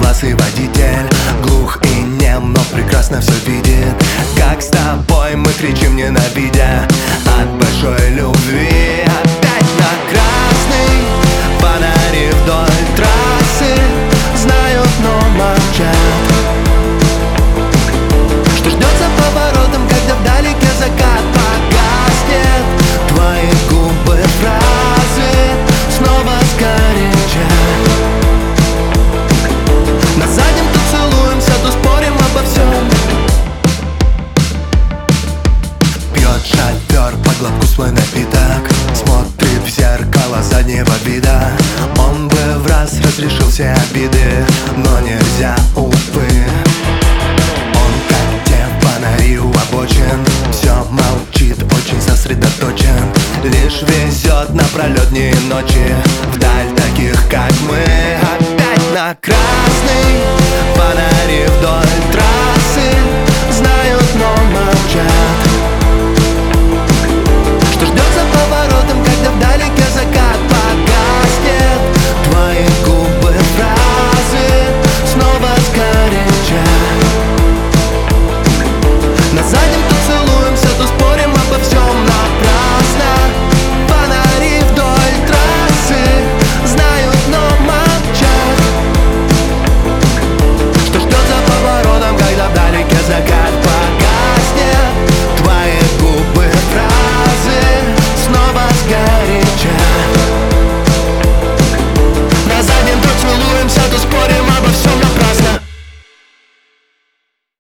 седовласый водитель глух и нем, но прекрасно все видит. Как с тобой мы кричим, ненавидя от большой любви. Опять на красный, фонари вдоль трассы знают, но молчат. Что ждет за поворотом, когда вдалеке закат погаснет? Твои губы фразы снова сгорячат. На заднем то целуемся, то спорим обо всем. Пьет шофер по глотку свой напиток, смотрит в зеркало заднего вида. Он бы в раз разрешил все обиды, но нельзя, увы. Он как те фонари у обочин, все молчит, очень сосредоточен. Лишь везет напролет дни и ночи вдаль таких, как мы. Опять на край.